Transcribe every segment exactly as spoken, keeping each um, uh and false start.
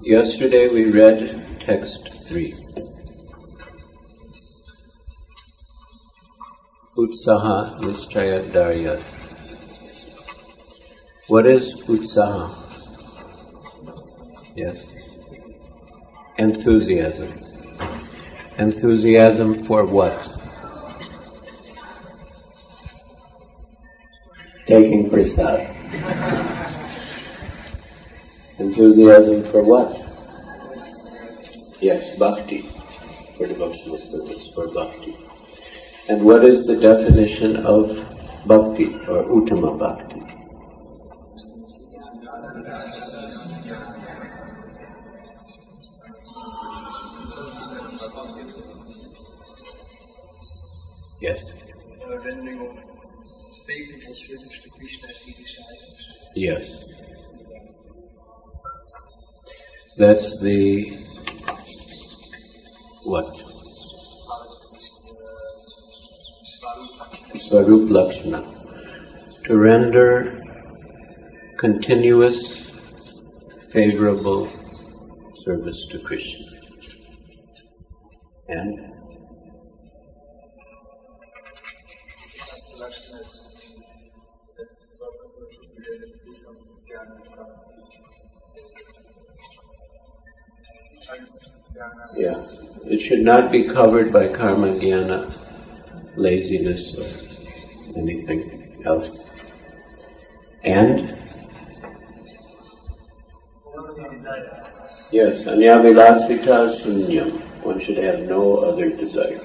Yesterday we read text three. Utsaha Nischaya Daryat. What is Utsaha? Yes. Enthusiasm. Enthusiasm for what? Taking prasad. Enthusiasm for what? Yes, bhakti. For devotional service, for bhakti. And what is the definition of bhakti or uttama bhakti? Yes. Uh, rendering of faithful service to Krishna as he disciples. Yes. That's the what? Swarup Lakshana. To render continuous, favorable service to Krishna. And? Yeah. It should not be covered by karma jnana, laziness, or anything else. And? Yes, anyavilasita sunyam. One should have no other desire.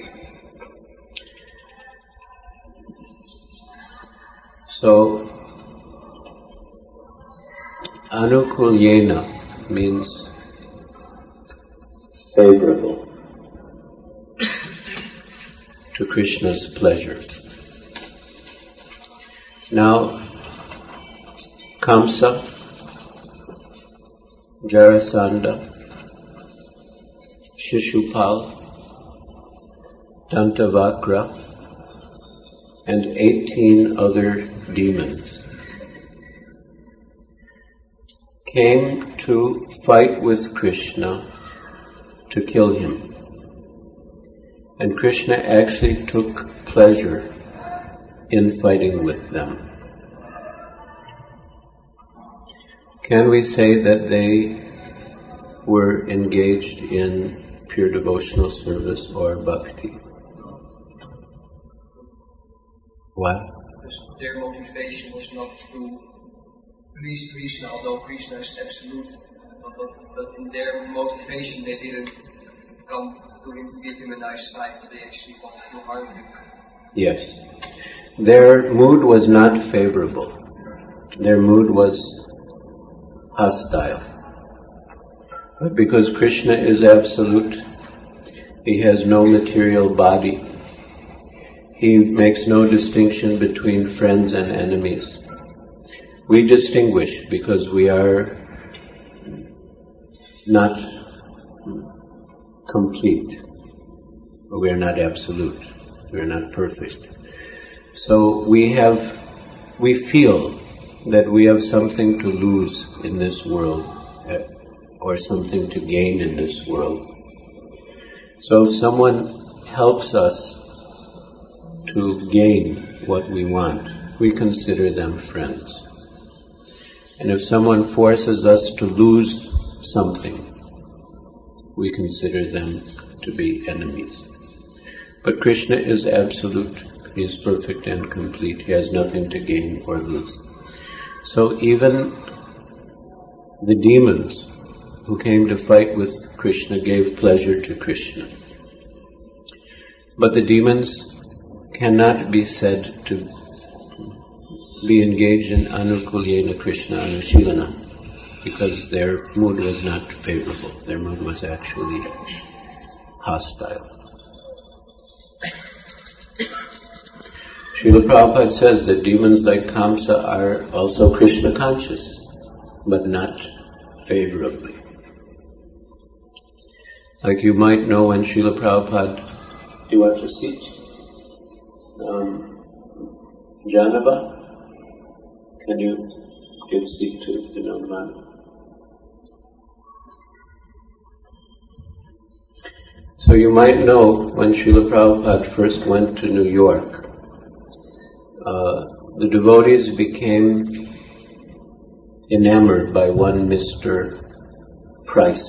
So, anukulyena means favorable to Krishna's pleasure. Now, Kamsa, Jarasandha, Shishupal, Dantavakra, and eighteen other demons came to fight with Krishna to kill him. And Krishna actually took pleasure in fighting with them. Can we say that they were engaged in pure devotional service or bhakti? What? Because their motivation was not to please Krishna, although Krishna is absolute, but, but, but in their motivation they didn't come to him to give him a nice fight, but they actually wanted to harm him. Yes. Their mood was not favorable. Their mood was hostile. But because Krishna is absolute, he has no material body. He makes no distinction between friends and enemies. We distinguish because we are not complete. We are not absolute. We are not perfect. So we have, we feel that we have something to lose in this world or something to gain in this world. So if someone helps us to gain what we want, we consider them friends. And if someone forces us to lose something, we consider them to be enemies. But Krishna is absolute. He is perfect and complete. He has nothing to gain or lose. So even the demons who came to fight with Krishna gave pleasure to Krishna. But the demons cannot be said to be engaged in anukulyena Krishna anushilana because their mood was not favorable. Their mood was actually hostile. Srila Prabhupada says that demons like Kamsa are also Krishna conscious, but not favorably. Like you might know when Srila Prabhupada, do you want to see? Um, Janava, can you give speak to Vinod Man? So you might know when Srila Prabhupada first went to New York, uh, the devotees became enamored by one Mister Price.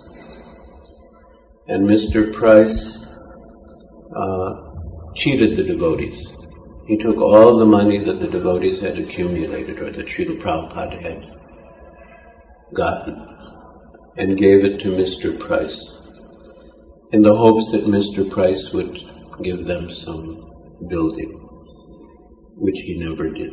And Mister Price uh, cheated the devotees. He took all the money that the devotees had accumulated, or that Srila Prabhupada had gotten, and gave it to Mister Price, in the hopes that Mister Price would give them some building, which he never did.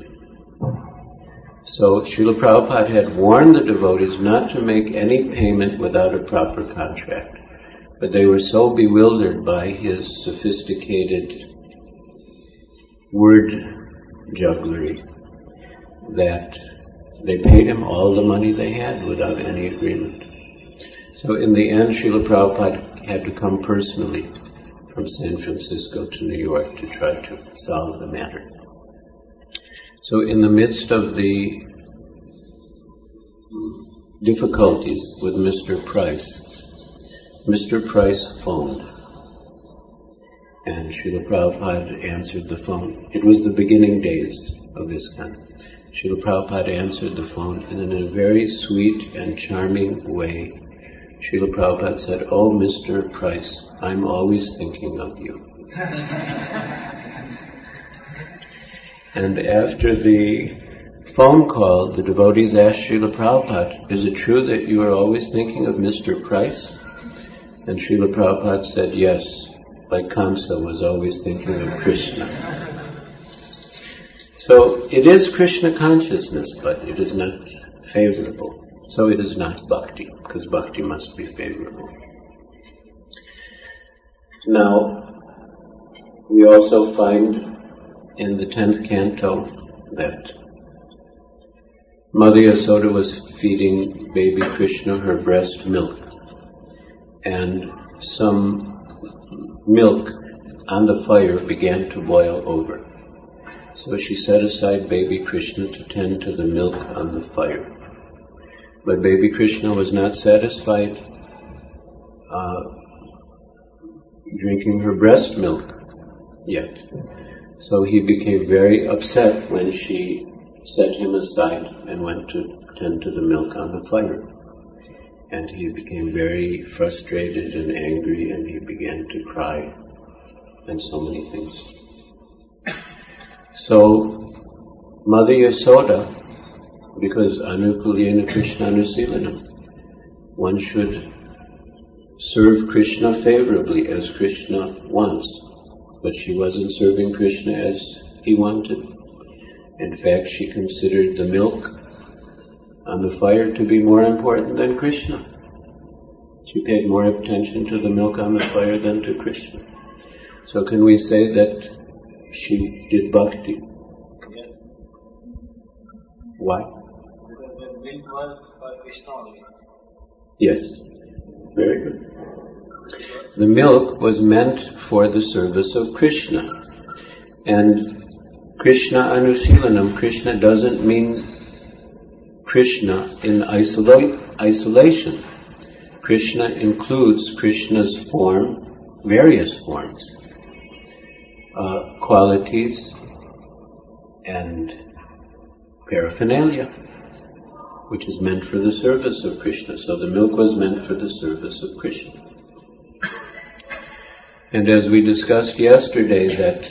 So Srila Prabhupada had warned the devotees not to make any payment without a proper contract, but they were so bewildered by his sophisticated word jugglery that they paid him all the money they had without any agreement. So in the end, Srila Prabhupada had to come personally from San Francisco to New York to try to solve the matter. So in the midst of the difficulties with Mister Price, Mister Price phoned, and Srila Prabhupada answered the phone. It was the beginning days of this kind. Srila Prabhupada answered the phone, and in a very sweet and charming way, Srila Prabhupada said, "Oh, Mister Price, I'm always thinking of you." And after the phone call, the devotees asked Srila Prabhupada, "Is it true that you are always thinking of Mister Price?" And Srila Prabhupada said, "Yes, like Kamsa was always thinking of Krishna." So it is Krishna consciousness, but it is not favorable. So it is not bhakti, because bhakti must be favorable. Now, we also find in the tenth canto that Mother Yasoda was feeding baby Krishna her breast milk, and some milk on the fire began to boil over. So she set aside baby Krishna to tend to the milk on the fire. But baby Krishna was not satisfied uh, drinking her breast milk yet. So he became very upset when she set him aside and went to tend to the milk on the fire. And he became very frustrated and angry, and he began to cry, and so many things. So, Mother Yasoda, because Anukulyena Krishna Anusilanam, one should serve Krishna favorably as Krishna wants, but she wasn't serving Krishna as he wanted. In fact, she considered the milk on the fire to be more important than Krishna. She paid more attention to the milk on the fire than to Krishna. So can we say that she did bhakti? Yes. Why? Because the milk was for Krishna only. Yes. Very good. The milk was meant for the service of Krishna. And Krishna Anusilanam, Krishna doesn't mean Krishna in isola- isolation. Krishna includes Krishna's form, various forms, uh, qualities, and paraphernalia, which is meant for the service of Krishna. So the milk was meant for the service of Krishna. And as we discussed yesterday, that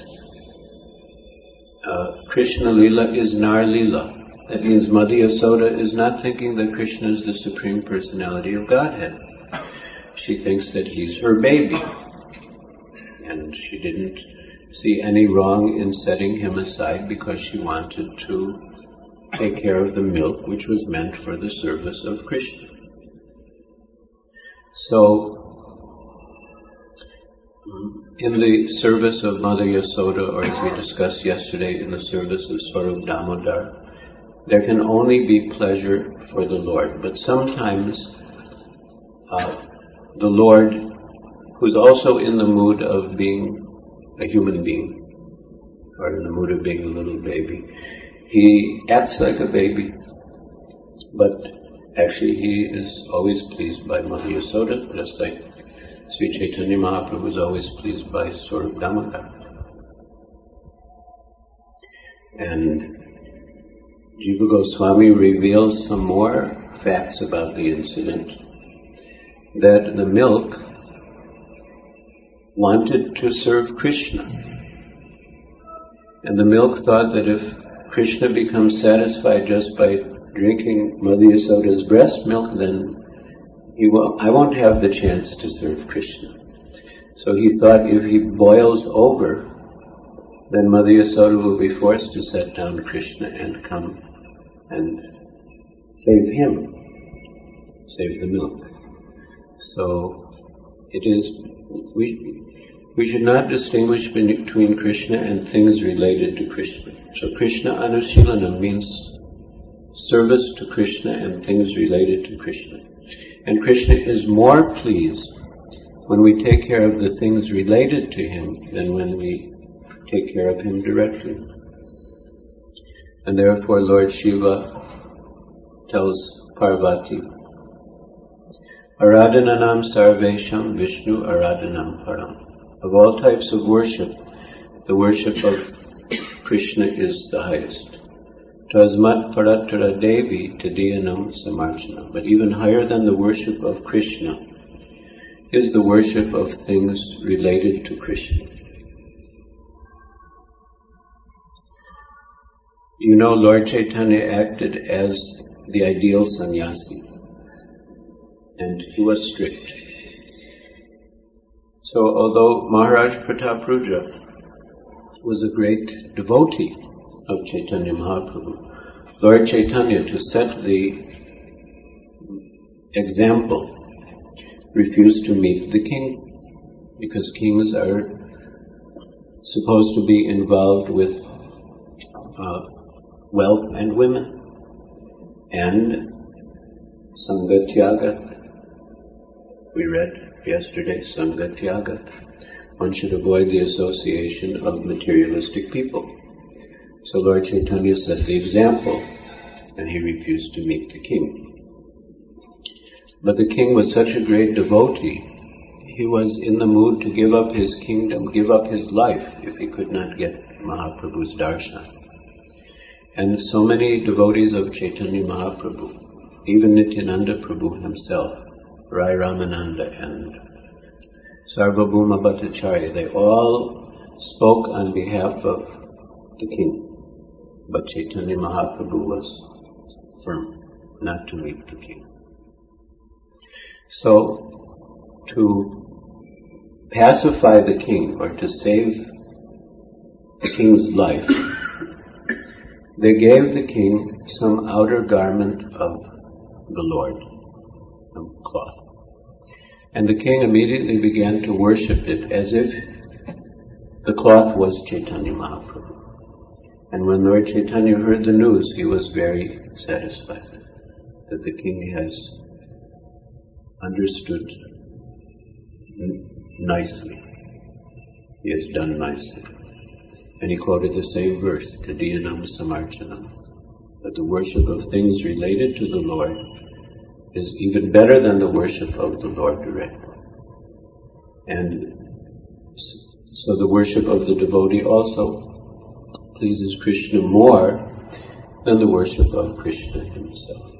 uh, Krishna Lila is Nar Lila. That means Mother Yasoda is not thinking that Krishna is the Supreme Personality of Godhead. She thinks that he's her baby. And she didn't see any wrong in setting him aside because she wanted to take care of the milk which was meant for the service of Krishna. So, in the service of Mother Yasoda, or as we discussed yesterday, in the service of Swarup Damodar, there can only be pleasure for the Lord. But sometimes uh, the Lord, who's also in the mood of being a human being, or in the mood of being a little baby, he acts like a baby, but actually he is always pleased by Mother Yasoda, just like Sri Chaitanya Mahaprabhu was always pleased by Swarup Damodar. And Jiva Goswami reveals some more facts about the incident, that the milk wanted to serve Krishna. And the milk thought that if Krishna becomes satisfied just by drinking Mother Yasoda's breast milk, then he will, I won't have the chance to serve Krishna. So he thought if he boils over, then Mother Yasoda will be forced to set down Krishna and come and save him, save the milk. So it is, we, we should not distinguish between Krishna and things related to Krishna. So Krishna Anushilana means service to Krishna and things related to Krishna. And Krishna is more pleased when we take care of the things related to him than when we take care of him directly. And therefore Lord Shiva tells Parvati, Aradhananam sarvesham Vishnu aradhanam param. Of all types of worship, the worship of Krishna is the highest. Tasmat paratara devi tadiyanam samarchana. But even higher than the worship of Krishna is the worship of things related to Krishna. You know, Lord Chaitanya acted as the ideal sannyasi, and he was strict. So although Maharaj Pratapruja was a great devotee of Chaitanya Mahaprabhu, Lord Chaitanya, to set the example, refused to meet the king, because kings are supposed to be involved with uh, wealth and women, and Sangatyaga. We read yesterday, Sangatyaga. One should avoid the association of materialistic people. So Lord Chaitanya set the example, and he refused to meet the king. But the king was such a great devotee, he was in the mood to give up his kingdom, give up his life, if he could not get Mahaprabhu's darshan. And so many devotees of Chaitanya Mahaprabhu, even Nityananda Prabhu himself, Rai Ramananda and Sarvabhauma Bhattacharya, they all spoke on behalf of the king. But Chaitanya Mahaprabhu was firm not to meet the king. So, to pacify the king, or to save the king's life, they gave the king some outer garment of the Lord, some cloth. And the king immediately began to worship it as if the cloth was Chaitanya Mahaprabhu. And when Lord Chaitanya heard the news, he was very satisfied that the king has understood n- nicely. He has done nicely. And he quoted the same verse, Tadiyanam Samarchanam, that the worship of things related to the Lord is even better than the worship of the Lord direct. And so the worship of the devotee also pleases Krishna more than the worship of Krishna himself.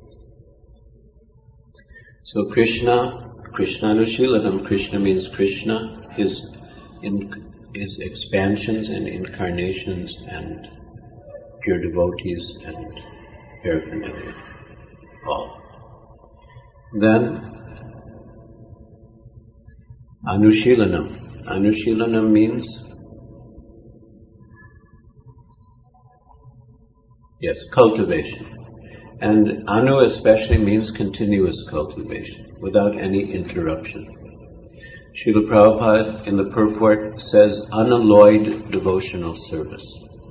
So Krishna, Krishnanushilanam, Krishna means Krishna, his, in, his expansions and incarnations and pure devotees and paraphernalia, all. Then Anushilanam. Anushilanam means, yes, cultivation. And Anu especially means continuous cultivation, without any interruption. Srila Prabhupada in the purport says unalloyed devotional service.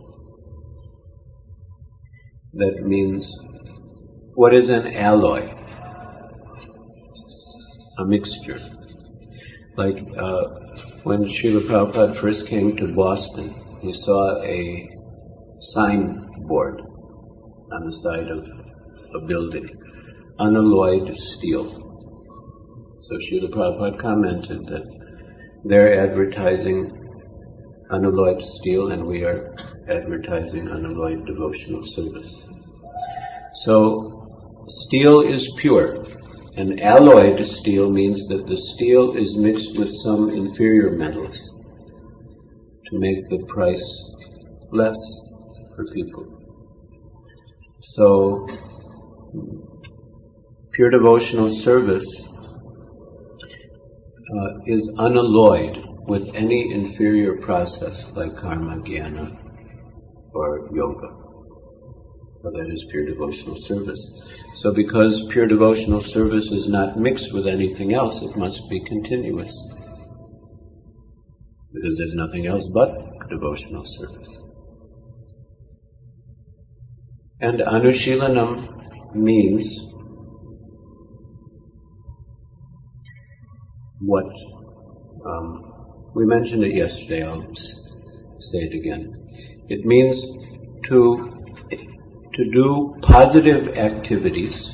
That means, what is an alloy? A mixture. Like uh, when Srila Prabhupada first came to Boston, he saw a signboard on the side of a building, unalloyed steel. So Srila Prabhupada commented that they're advertising unalloyed steel and we are advertising unalloyed devotional service. So steel is pure, and alloyed steel means that the steel is mixed with some inferior metals to make the price less for people. So pure devotional service uh, is unalloyed with any inferior process like karma, jnana, or yoga. So that is pure devotional service. So because pure devotional service is not mixed with anything else, it must be continuous. Because there's nothing else but devotional service. And Anushilanam means what? Um, we mentioned it yesterday, I'll say it again. It means to to do positive activities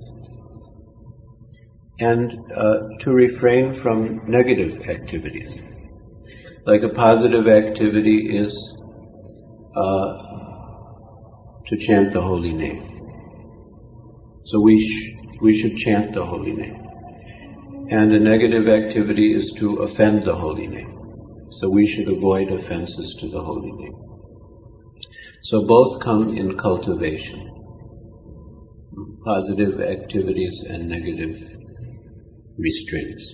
and uh, to refrain from negative activities. Like a positive activity is uh, to chant the holy name. So we sh- we should chant the holy name. And a negative activity is to offend the holy name. So we should avoid offenses to the holy name. So both come in cultivation. Positive activities and negative restraints.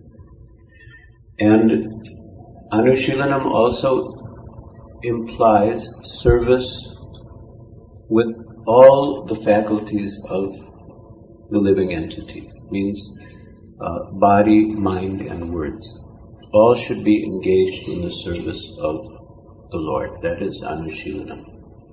And Anushilanam also implies service with all the faculties of the living entity. Means uh, body, mind, and words. All should be engaged in the service of the Lord. That is Anushilanam.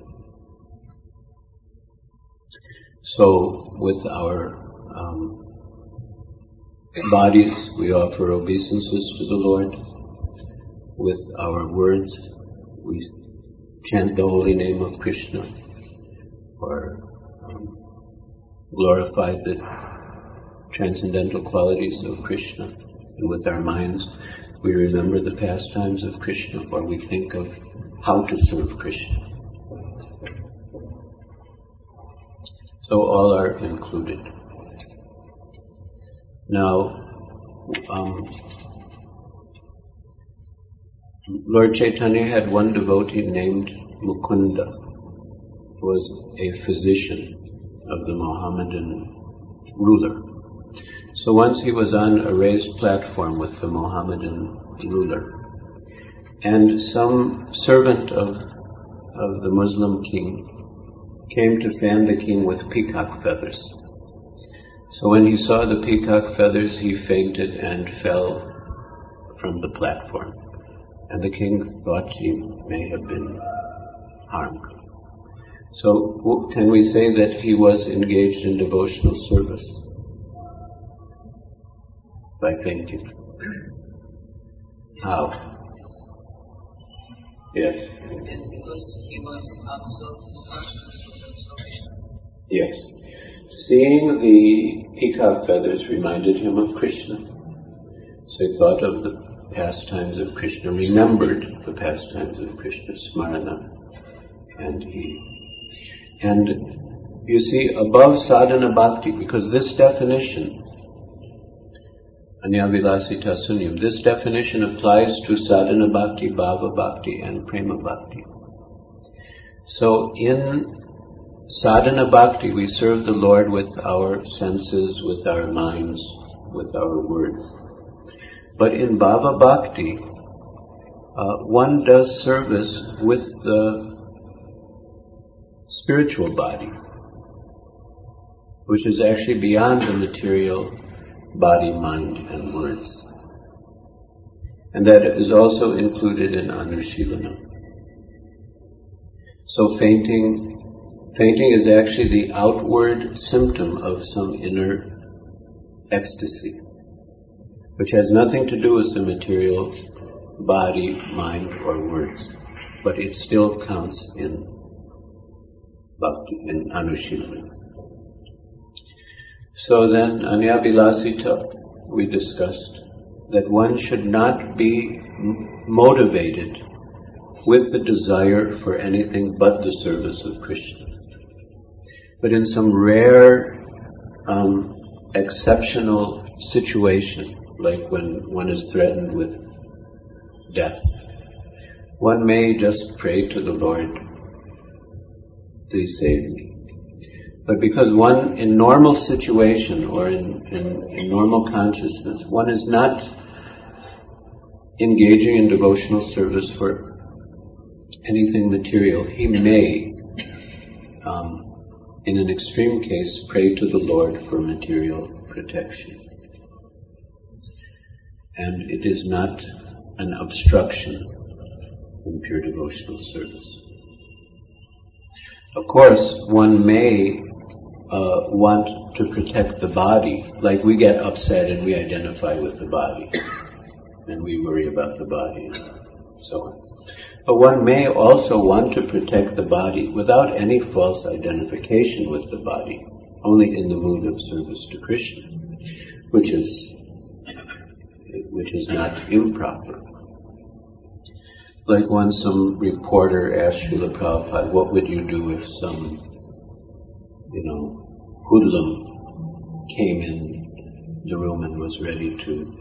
So, with our um, bodies, we offer obeisances to the Lord. With our words, we chant the holy name of Krishna, or um, glorify the transcendental qualities of Krishna. And with our minds, we remember the pastimes of Krishna, or we think of how to serve Krishna. So all are included. Now, um, Lord Chaitanya had one devotee named Mukunda, who was a physician of the Mohammedan ruler. So once he was on a raised platform with the Mohammedan ruler, and some servant of, of the Muslim king came to fan the king with peacock feathers. So when he saw the peacock feathers, he fainted and fell from the platform. And the king thought he may have been harmed. So can we say that he was engaged in devotional service by fainting? How? Yes. Because he was absorbed in Yes. Seeing the peacock feathers reminded him of Krishna. So he thought of the pastimes of Krishna, remembered the pastimes of Krishna, Smarana, and he. And you see, above sadhana bhakti, because this definition, Anyavilasita Sunyam, this definition applies to sadhana bhakti, bhava bhakti, and prema bhakti. So in sadhana bhakti, we serve the Lord with our senses, with our minds, with our words. But in bhava bhakti, uh, one does service with the spiritual body, which is actually beyond the material body, mind, and words. And that is also included in Anushilanam. So fainting Fainting is actually the outward symptom of some inner ecstasy, which has nothing to do with the material body, mind, or words, but it still counts in bhakti, in Anushilanam. So then, Anyavilasita we discussed that one should not be m- motivated with the desire for anything but the service of Krishna. But in some rare, um, exceptional situation, like when one is threatened with death, one may just pray to the Lord, please save me. But because one, in normal situation or in, in, in normal consciousness, one is not engaging in devotional service for anything material, he may, um, in an extreme case, pray to the Lord for material protection. And it is not an obstruction in pure devotional service. Of course, one may uh, want to protect the body, like we get upset and we identify with the body, and we worry about the body and so on. But one may also want to protect the body without any false identification with the body, only in the mood of service to Krishna, which is which is not improper. Like once some reporter asked Srila Prabhupada, what would you do if some, you know, hoodlum came in the room and was ready to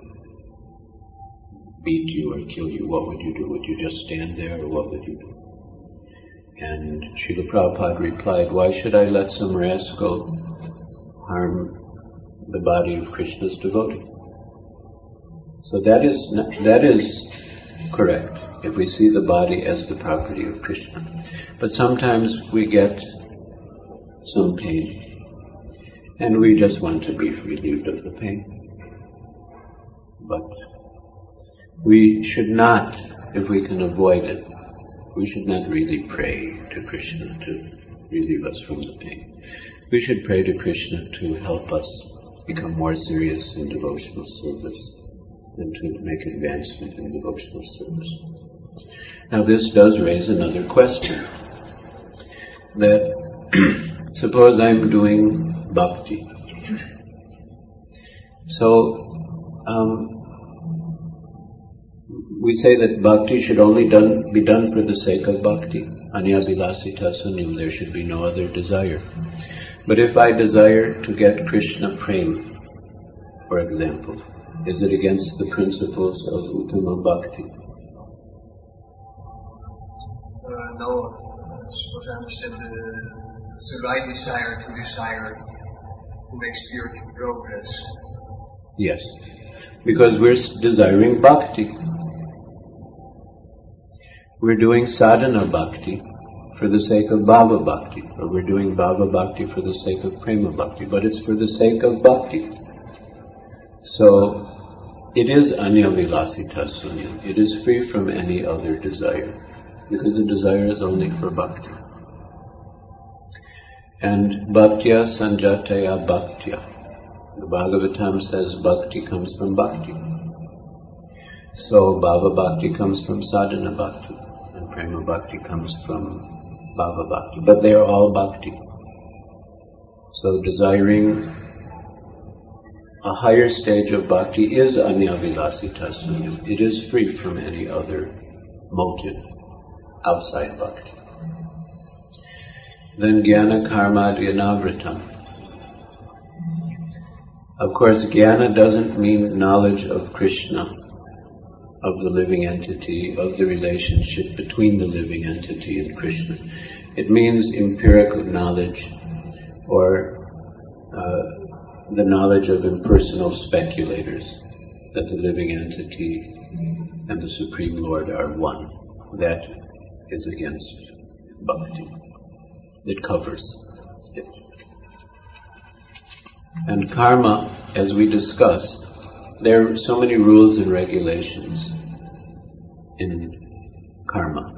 beat you or kill you? What would you do? Would you just stand there, or what would you do? And Srila Prabhupada replied, why should I let some rascal harm the body of Krishna's devotee? So that is that is correct, if we see the body as the property of Krishna. But sometimes we get some pain, and we just want to be relieved of the pain. But we should not, if we can avoid it, we should not really pray to Krishna to relieve us from the pain. We should pray to Krishna to help us become more serious in devotional service and to make advancement in devotional service. Now this does raise another question, that suppose I'm doing bhakti. So, um, we say that bhakti should only done, be done for the sake of bhakti. Anyabhilasita sunyam, there should be no other desire. But if I desire to get Krishna prema, for example, is it against the principles of Uttama Bhakti? Uh, no, as far as I understand, the, it's the right desire to desire to make spiritual progress. Yes, because we're desiring bhakti. We're doing sadhana bhakti for the sake of bhava bhakti, or we're doing bhava bhakti for the sake of prema bhakti, but it's for the sake of bhakti. So, it is anyabhilasita sunyam. It is free from any other desire, because the desire is only for bhakti. And bhaktya sanjataya bhaktya. The Bhagavatam says bhakti comes from bhakti. So bhava bhakti comes from sadhana bhakti, and prema bhakti comes from bhava bhakti. But they are all bhakti. So desiring a higher stage of bhakti is anyabhilasita sunyam. It is free from any other motive outside bhakti. Then jnana karma dhyanavritam. Of course, jnana doesn't mean knowledge of Krishna, of the living entity, of the relationship between the living entity and Krishna. It means empirical knowledge, or uh, the knowledge of impersonal speculators, that the living entity and the Supreme Lord are one. That is against bhakti. It covers it. And karma, as we discussed, there are so many rules and regulations in karma,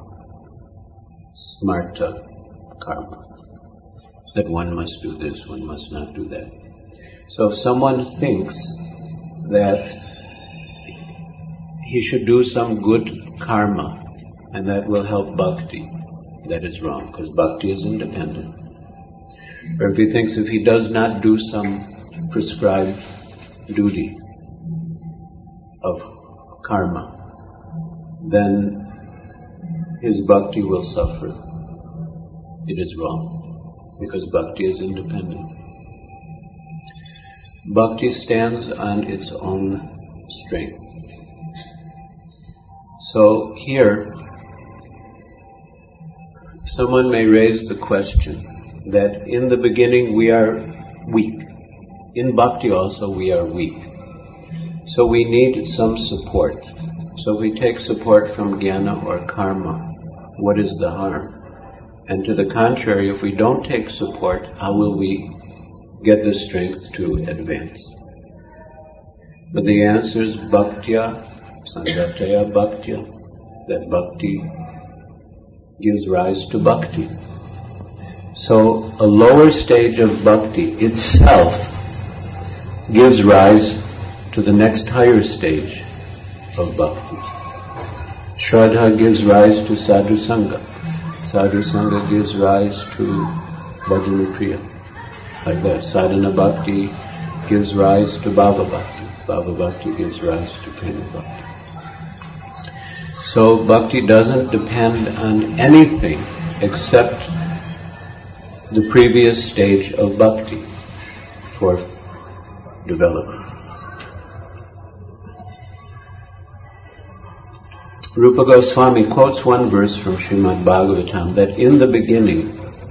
smarta karma, that one must do this, one must not do that. So if someone thinks that he should do some good karma and that will help bhakti, that is wrong, because bhakti is independent. Or if he thinks if he does not do some prescribed duty, of karma, then his bhakti will suffer. It is wrong, because bhakti is independent. Bhakti stands on its own strength. So here, someone may raise the question that in the beginning we are weak. In bhakti also we are weak. So we need some support. So if we take support from jnana or karma, what is the harm? And to the contrary, if we don't take support, how will we get the strength to advance? But the answer is bhaktya, sangataya bhaktya, that bhakti gives rise to bhakti. So a lower stage of bhakti itself gives rise to the next higher stage of bhakti. Shraddha gives rise to sadhu sangha. Sadhu sangha gives rise to bhajana priya. Like that, sadhana bhakti gives rise to bhava bhakti. Bhava bhakti gives rise to prema bhakti. So bhakti doesn't depend on anything except the previous stage of bhakti for development. Rupa Goswami quotes one verse from Srimad Bhagavatam that in the beginning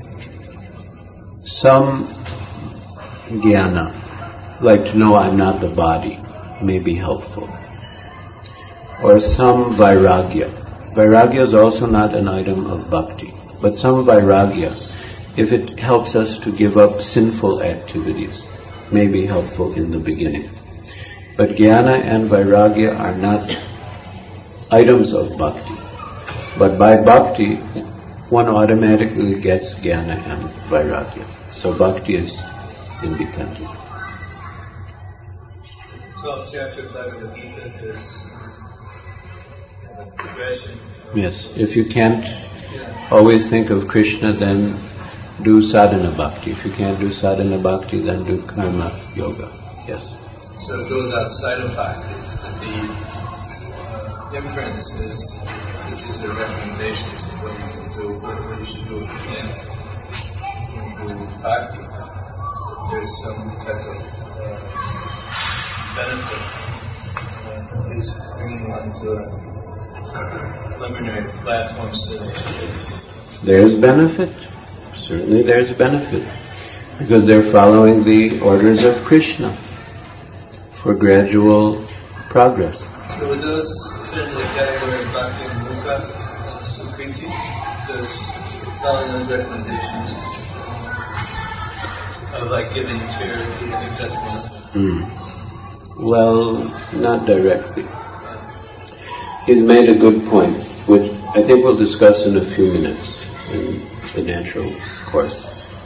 some jnana, like to know I'm not the body, may be helpful. Or some vairagya. Vairagya is also not an item of bhakti, but some vairagya, if it helps us to give up sinful activities, may be helpful in the beginning. But jnana and vairagya are not items of bhakti. But by bhakti, one automatically gets jnana and vairagya. So bhakti is independent. So chapter five of the Gita is progression. Yes, if you can't always think of Krishna, then do sadhana bhakti. If you can't do sadhana bhakti, then do karma yoga. Yes. So it goes outside of bhakti. The uh, inference is, this is a recommendation of what you can do, what you should do in, in bhakti. There's some type of uh, benefit, uh, at least bringing one to a preliminary platform so they There's benefit. Certainly there's benefit. Because they're following the orders of Krishna for gradual progress. So would those fit into the category of Bhakti and Mukha and Sukriti? Those following those recommendations of like giving charity, I think that's one. Mm. Well, not directly. He's made a good point, which I think we'll discuss in a few minutes in the natural course.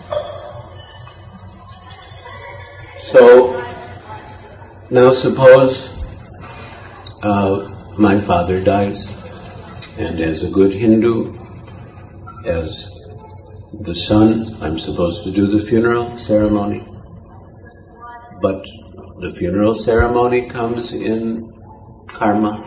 So, now suppose uh, my father dies, and as a good Hindu, as the son, I'm supposed to do the funeral ceremony. But the funeral ceremony comes in karma,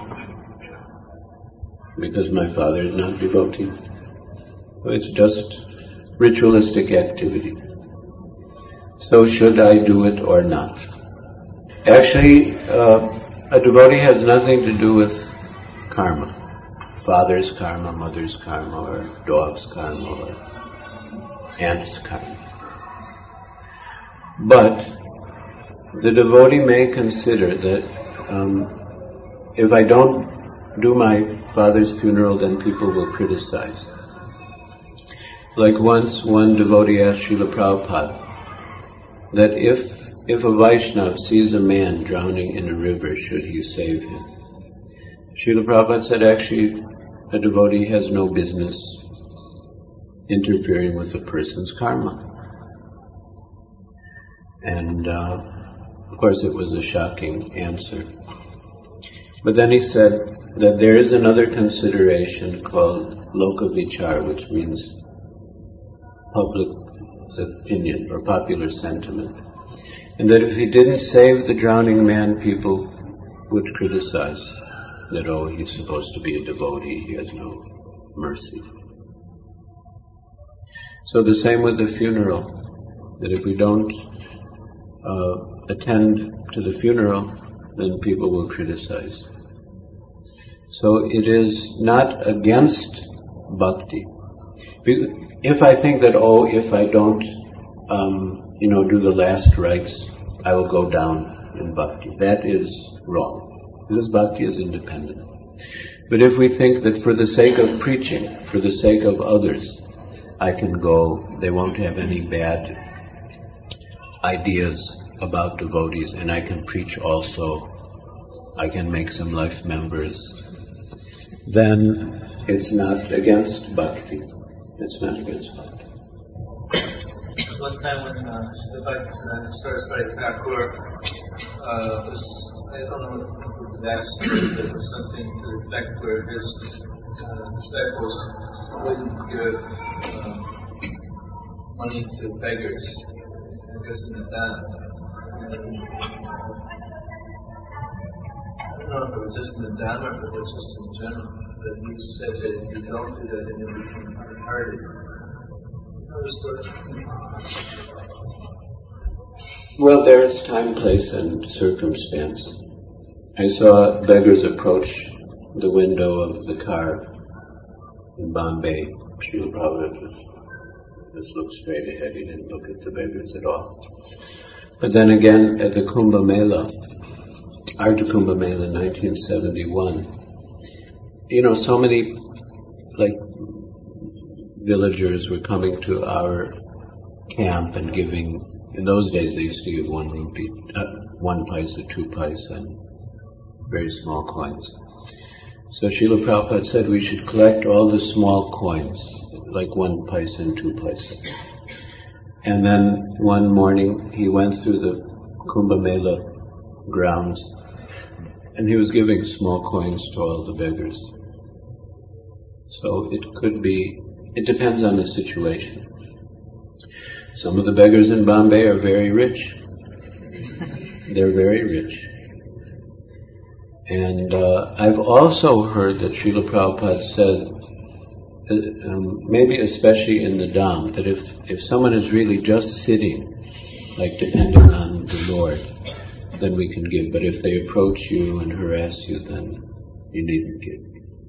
because my father is not devotee. So it's just ritualistic activity. So should I do it or not? Actually, uh, a devotee has nothing to do with karma. Father's karma, mother's karma, or dog's karma, or aunt's karma. But the devotee may consider that um, if I don't do my father's funeral, then people will criticize. Like once one devotee asked Srila Prabhupada that if if a Vaishnava sees a man drowning in a river, should he save him? Srila Prabhupada said actually a devotee has no business interfering with a person's karma. And uh, of course it was a shocking answer. But then he said that there is another consideration called loka vichar, which means public opinion or popular sentiment. And that if he didn't save the drowning man, people would criticize that, oh, he's supposed to be a devotee, he has no mercy. So the same with the funeral, that if we don't uh, attend to the funeral, then people will criticize. So it is not against bhakti. If I think that, oh, if I don't, um, you know, do the last rites, I will go down in bhakti. That is wrong, because bhakti is independent. But if we think that for the sake of preaching, for the sake of others, I can go, they won't have any bad ideas about devotees, and I can preach also, I can make some life members, then it's not against bhakti. It's not against bhakti. One time when uh, the Bhakti Saraswati Thakur uh, was, I don't know if it was accident, but it was something to the effect where his uh, disciples wouldn't give um, money to beggars, I guess in the dana. And I don't know if it was just in the dana or if it was just in general, but he said that if you don't do that, then you'll become hard-hearted. Well, there's time, place, and circumstance. I saw beggars approach the window of the car in Bombay. Srila Prabhupada just, just looked straight ahead. He didn't look at the beggars at all. But then again, at the Kumbh Mela, Artha Kumbh Mela in nineteen seventy-one, you know, so many, like, villagers were coming to our camp and giving, in those days they used to give one rupee, uh, one paisa, two paisa, and very small coins. So Srila Prabhupada said we should collect all the small coins, like one paisa and two paisa. And then one morning he went through the Kumbh Mela grounds and he was giving small coins to all the beggars. So it could be, it depends on the situation. Some of the beggars in Bombay are very rich. They're very rich. And uh, I've also heard that Srila Prabhupada said, uh, um, maybe especially in the Dham, that if, if someone is really just sitting, like depending on the Lord, then we can give. But if they approach you and harass you, then you needn't give.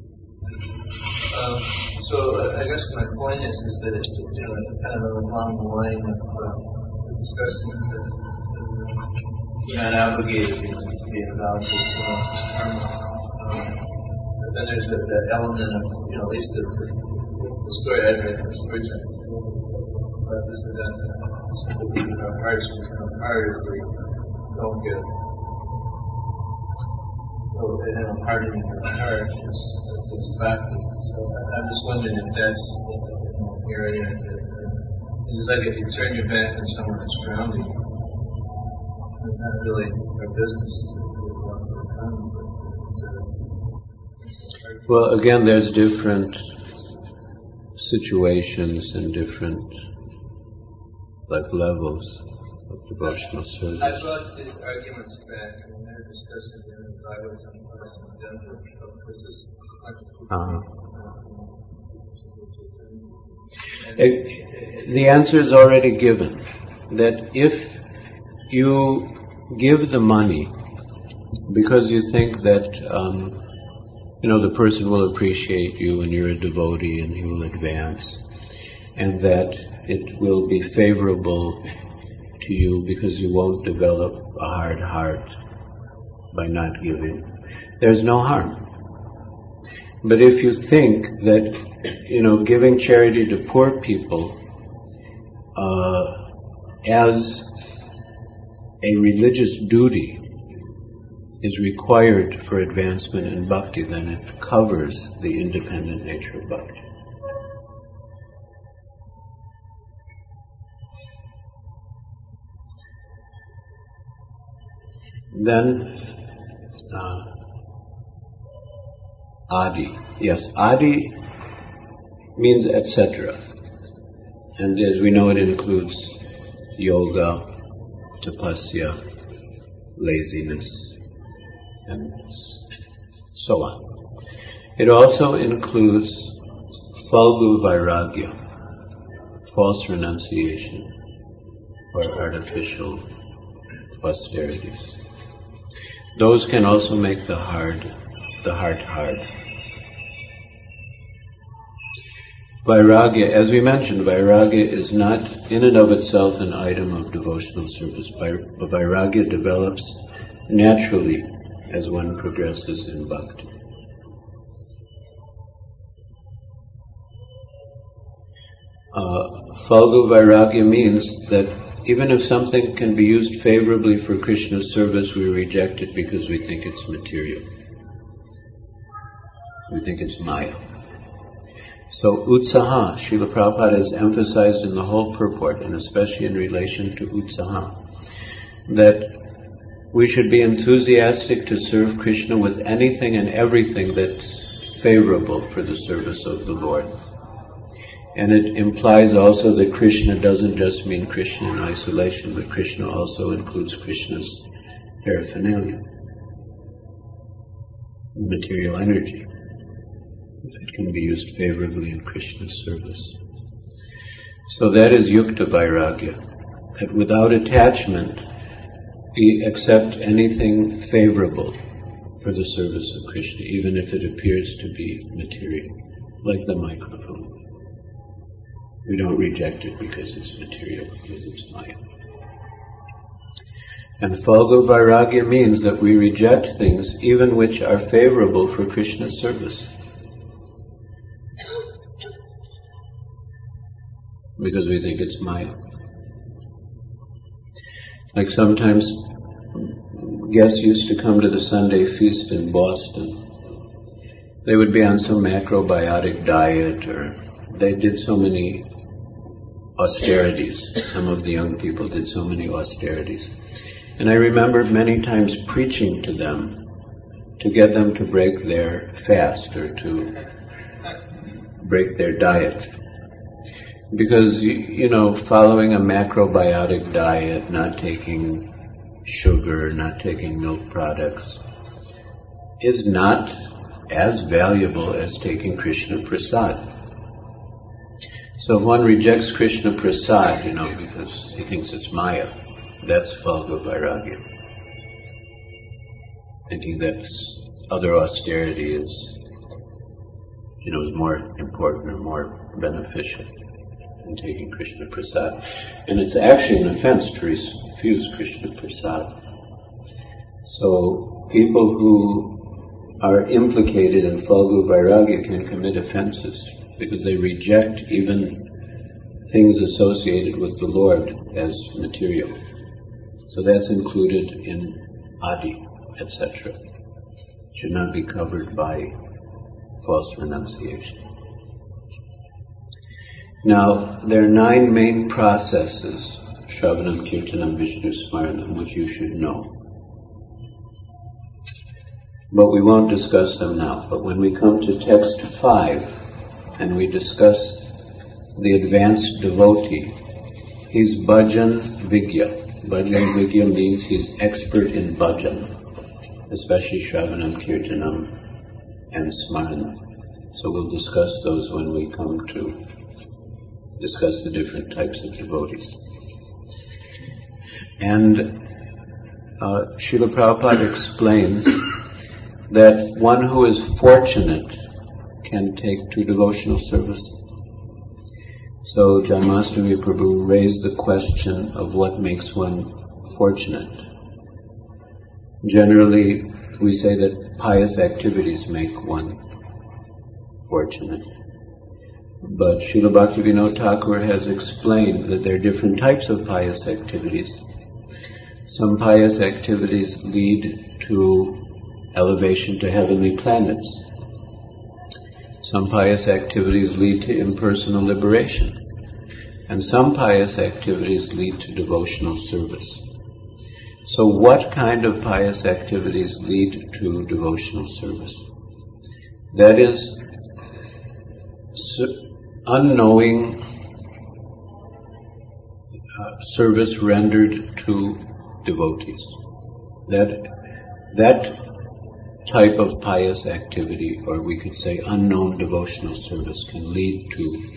Um, So uh, I guess my point is, is that it's, you know, it's kind of along the line of uh, discussing that you're not obligated to be involved with someone else's karma. Um, but then there's a, that element of, you know, at least the, the, the story I read from Spurgeon, but this is that uh, our hearts become hard if we don't give. So they have a hardening of the heart is, is bhakti. So I'm just wondering if that's an area that uh, it's like if you turn your back on someone that's drowning, it's not really our business. Well, again, there's different situations and different like levels of devotional service. I brought these arguments back and they're discussing in the Bhagavatam class in Denver. This is uh-huh. It, the answer is already given, that if you give the money because you think that um, you know the person will appreciate you and you're a devotee and he will advance, and that it will be favorable to you because you won't develop a hard heart by not giving, there's no harm. But if you think that, you know, giving charity to poor people uh, as a religious duty is required for advancement in bhakti, then it covers the independent nature of bhakti. Then, uh, Adi. Yes, Adi means et cetera. And as we know, it includes yoga, tapasya, laziness, and so on. It also includes Phalgu Vairagya, false renunciation, or artificial austerities. Those can also make the hard, the heart hard. Vairagya, as we mentioned, Vairagya is not in and of itself an item of devotional service. Vairagya develops naturally as one progresses in bhakti. Uh, Phalgu Vairagya means that even if something can be used favorably for Krishna's service, we reject it because we think it's material. We think it's Maya. So Utsaha, Srila Prabhupada has emphasized in the whole purport, and especially in relation to Utsaha, that we should be enthusiastic to serve Krishna with anything and everything that's favorable for the service of the Lord. And it implies also that Krishna doesn't just mean Krishna in isolation, but Krishna also includes Krishna's paraphernalia, material energy, if it can be used favorably in Krishna's service. So that is Yukta Vairagya, that without attachment we accept anything favorable for the service of Krishna, even if it appears to be material, like the microphone. We don't reject it because it's material, because it's Maya. And Phalgu Vairagya means that we reject things even which are favorable for Krishna's service, because we think it's Maya. Like sometimes guests used to come to the Sunday feast in Boston. They would be on some macrobiotic diet, or they did so many austerities. Some of the young people did so many austerities. And I remember many times preaching to them to get them to break their fast or to break their diet. Because, you know, following a macrobiotic diet, not taking sugar, not taking milk products, is not as valuable as taking Krishna Prasad. So if one rejects Krishna Prasad, you know, because he thinks it's Maya, that's Phalgu Vairagya. Thinking that other austerity is, you know, is more important or more beneficial than taking Krishna Prasad. And it's actually an offense to refuse Krishna Prasad. So people who are implicated in Phalgu Vairagya can commit offenses, because they reject even things associated with the Lord as material. So that's included in Adi, et cetera. Should not be covered by false renunciation. Now, there are nine main processes, Shravanam, Kirtanam, Vishnu Smaranam, which you should know. But we won't discuss them now. But when we come to text five, and we discuss the advanced devotee, he's bhajan vigya. Bhajan vigya means he's expert in bhajan, especially Shravanam, Kirtanam, and Smaranam. So we'll discuss those when we come to discuss the different types of devotees. And uh, Srila Prabhupada explains that one who is fortunate can take to devotional service. So Janmashtami Prabhu raised the question of what makes one fortunate. Generally, we say that pious activities make one fortunate. But Srila Bhaktivinoda Thakur has explained that there are different types of pious activities. Some pious activities lead to elevation to heavenly planets. Some pious activities lead to impersonal liberation. And some pious activities lead to devotional service. So what kind of pious activities lead to devotional service? That is unknowing uh, service rendered to devotees. That, that type of pious activity, or we could say unknown devotional service, can lead to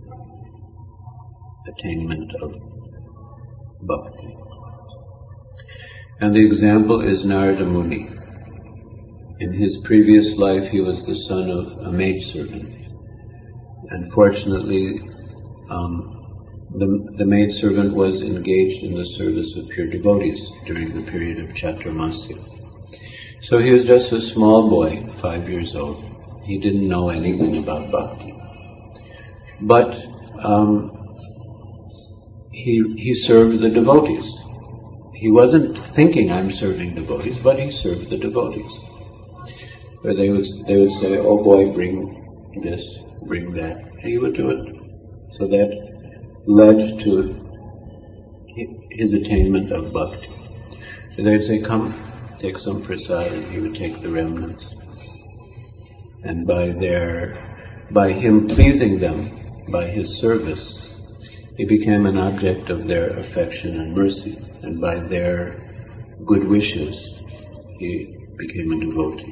attainment of bhakti. And the example is Narada Muni. In his previous life, he was the son of a maidservant. Unfortunately, um, the, the maidservant was engaged in the service of pure devotees during the period of Chaturmasya. So he was just a small boy, five years old. He didn't know anything about bhakti. But um, he, he served the devotees. He wasn't thinking, I'm serving devotees, but he served the devotees. Or they would, they would say, oh boy, bring this, bring that. And he would do it. So that led to his attainment of bhakti. So they would say, come, take some prasad, and he would take the remnants. And by their, by him pleasing them, by his service, he became an object of their affection and mercy. And by their good wishes, he became a devotee.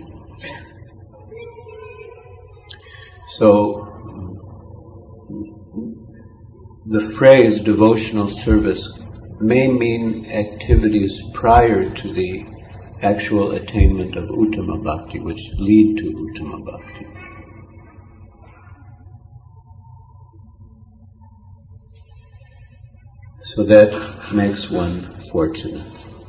So, the phrase devotional service may mean activities prior to the actual attainment of Uttama Bhakti, which lead to Uttama Bhakti. So that makes one fortunate.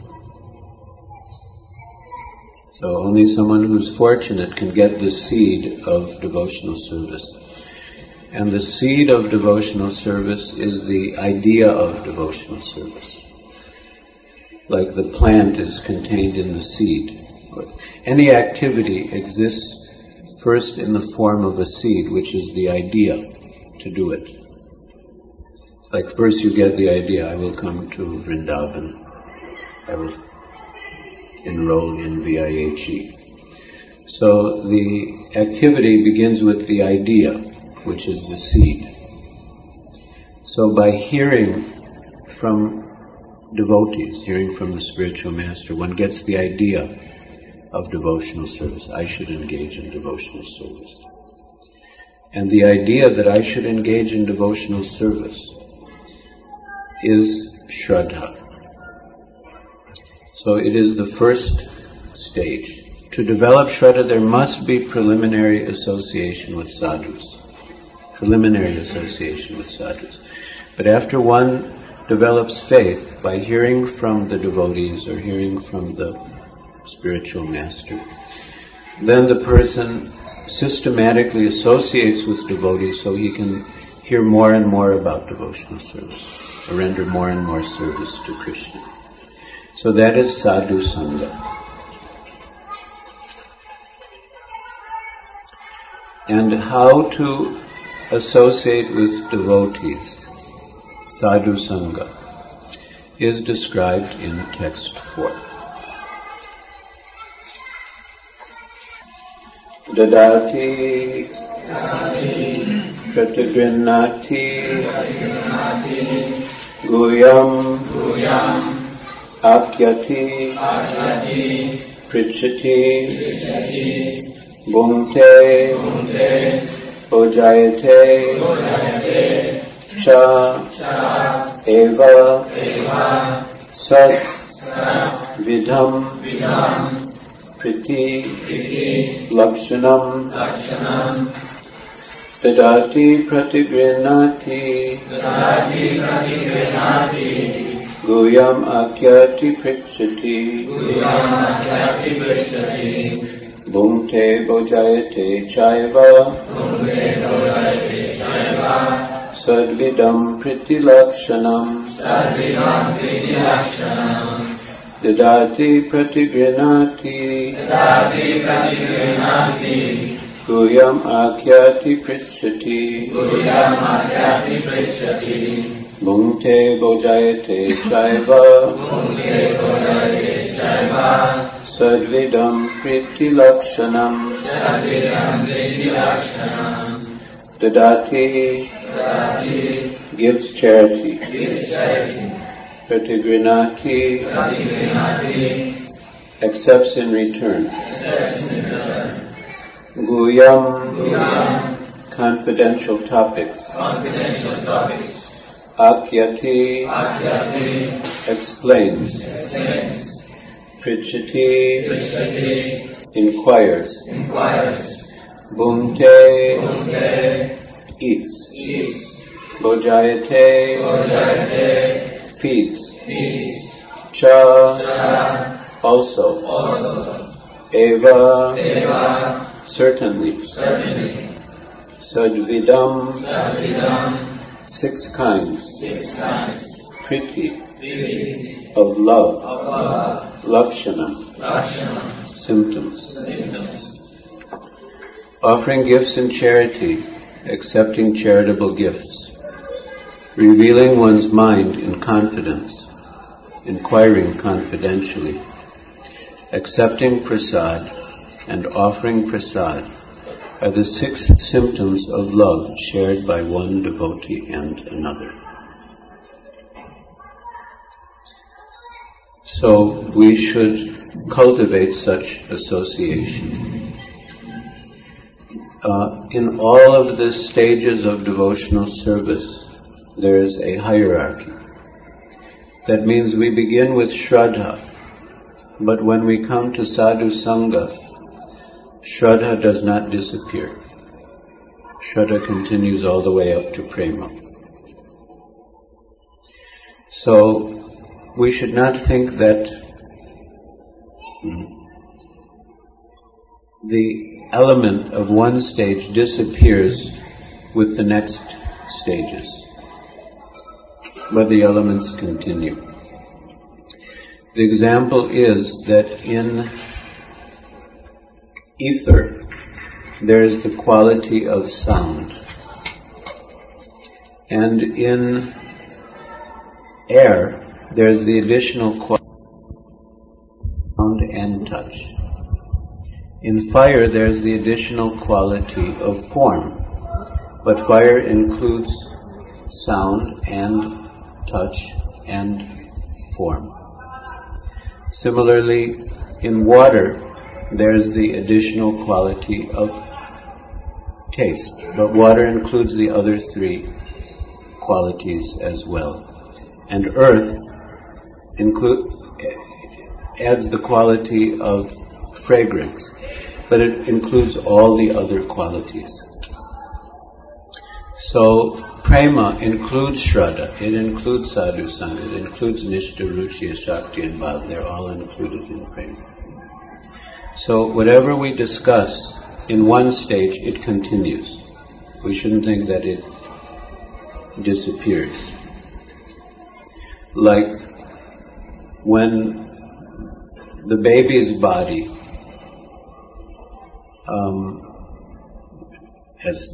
So only someone who's fortunate can get the seed of devotional service. And the seed of devotional service is the idea of devotional service. Like the plant is contained in the seed. Any activity exists first in the form of a seed, which is the idea to do it. Like first you get the idea, I will come to Vrindavan, I will enroll in V I H E. So the activity begins with the idea, which is the seed. So by hearing from devotees, hearing from the spiritual master, one gets the idea of devotional service. I should engage in devotional service. And the idea that I should engage in devotional service is Shraddha. So it is the first stage. To develop Shraddha, there must be preliminary association with sadhus. Preliminary association with sadhus. But after one develops faith by hearing from the devotees or hearing from the spiritual master, then the person systematically associates with devotees so he can hear more and more about devotional service, or render more and more service to Krishna. So that is sadhu sangha. And how to associate with devotees, sadhu sangha, is described in text four. Dadati Pratigrinati Guyam Akyati Prichati Bhunte Ojayate Cha Eva Sat Vidham Priti Lakshanam Dadati Pratigrinati Guyam Akyati Prichati Bhunte Bojayate Chaiva Sadvidam Priti Lakshanam Dadati Pratigrinati Guyam Akyati Prichati Bhunte Bojayate Chaiva Sadvidam Priti Lakshanam Dadati gives charity. Pratigrinati accepts in return. Guyam, confidential topics. Confidential topics. Akyati, Akyati, explains. explains. Pritchati, Pritchati, inquires. inquires. Bhumte, Bhumte, eats. eats. Bhojayate, Bhojayate, feeds. feeds. Cha, Cha, also. also. Eva, Eva, certainly. certainly. Sadvidam, Sadvidam, six kinds. six kinds. Priti, Priti, of love. of love. Lakshana, Lakshana, symptoms. symptoms. Offering gifts in charity, accepting charitable gifts. Revealing one's mind in confidence, inquiring confidentially. Accepting prasad and offering prasad are the six symptoms of love shared by one devotee and another. So we should cultivate such association. Uh, in all of the stages of devotional service, there is a hierarchy. That means we begin with Shraddha, but when we come to Sadhu Sangha, Shraddha does not disappear. Shraddha continues all the way up to Prema. So, we should not think that the element of one stage disappears with the next stages, but the elements continue. The example is that in ether, there is the quality of sound. And in air, there is the additional quality of sound and touch. In fire, there is the additional quality of form. But fire includes sound and touch and form. Similarly, in water, there's the additional quality of taste, but water includes the other three qualities as well. And earth include, adds the quality of fragrance, but it includes all the other qualities. So, prema includes Shraddha, it includes Sadhu Sangha, it includes Nishtha, Ruchi, Shakti, and Bhav. They're all included in prema. So whatever we discuss in one stage, it continues. We shouldn't think that it disappears. Like when the baby's body um, as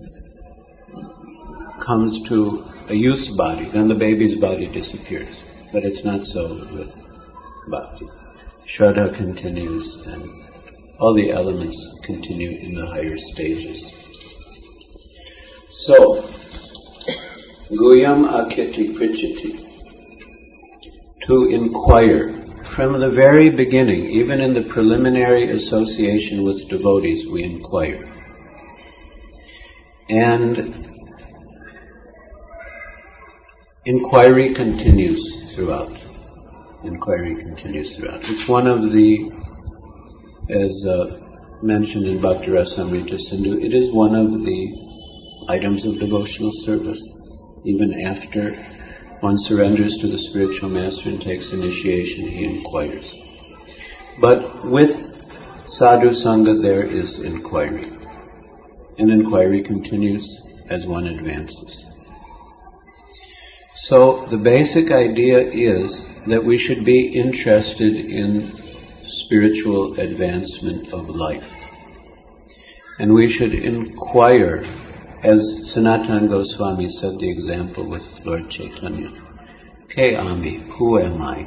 comes to a youth's body, then the baby's body disappears. But it's not so with bhakti. Shraddha continues and all the elements continue in the higher stages. So, Guyam Akyati Pritchati, to inquire. From the very beginning, even in the preliminary association with devotees, we inquire. And inquiry continues throughout. Inquiry continues throughout. It's one of the, as uh, mentioned in Bhakti Rasamrita Sindhu, it is one of the items of devotional service. Even after one surrenders to the spiritual master and takes initiation, he inquires. But with sadhu sangha there is inquiry. And inquiry continues as one advances. So the basic idea is that we should be interested in spiritual advancement of life. And we should inquire, as Sanatana Goswami said the example with Lord Chaitanya. Ke ami, who am I?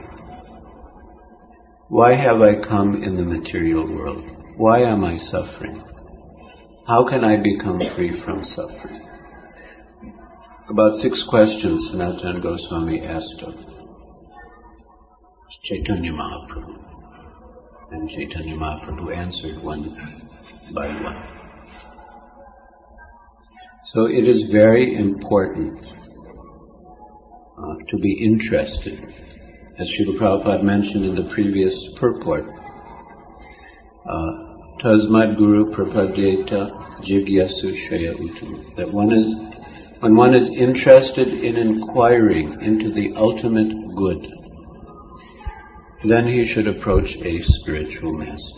Why have I come in the material world? Why am I suffering? How can I become free from suffering? About six questions Sanatana Goswami asked of Chaitanya Mahaprabhu. And Chaitanya Mahaprabhu answered one by one. So it is very important uh, to be interested. As Srila Prabhupada mentioned in the previous purport, uh, Tasmad Guru Prapadyeta Jigyasu Shreya Uttama. That one is, when one is interested in inquiring into the ultimate good, then he should approach a spiritual master.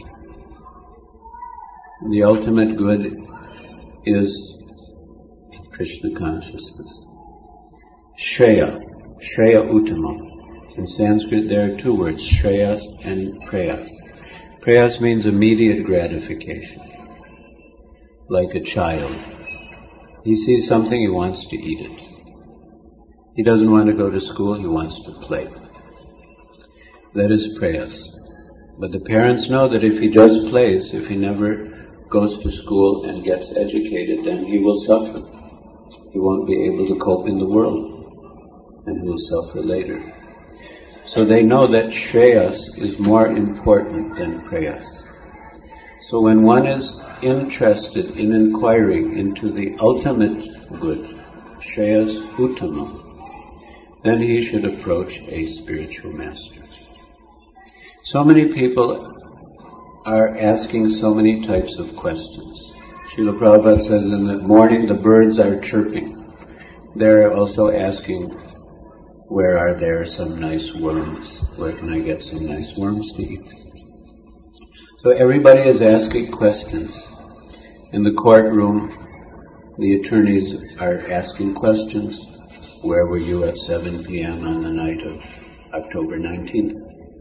The ultimate good is Krishna consciousness. Shreya, Shreya Uttama. In Sanskrit there are two words, Shreyas and Prayas. Prayas means immediate gratification. Like a child. He sees something, he wants to eat it. He doesn't want to go to school, he wants to play. That is Prayas. But the parents know that if he just plays, if he never goes to school and gets educated, then he will suffer. He won't be able to cope in the world, and he will suffer later. So they know that Shreyas is more important than Prayas. So when one is interested in inquiring into the ultimate good, Shreyas Uttama, then he should approach a spiritual master. So many people are asking so many types of questions. Srila Prabhupada says in the morning the birds are chirping. They're also asking, where are there some nice worms? Where can I get some nice worms to eat? So everybody is asking questions. In the courtroom, the attorneys are asking questions. Where were you at seven p.m. on the night of October nineteenth?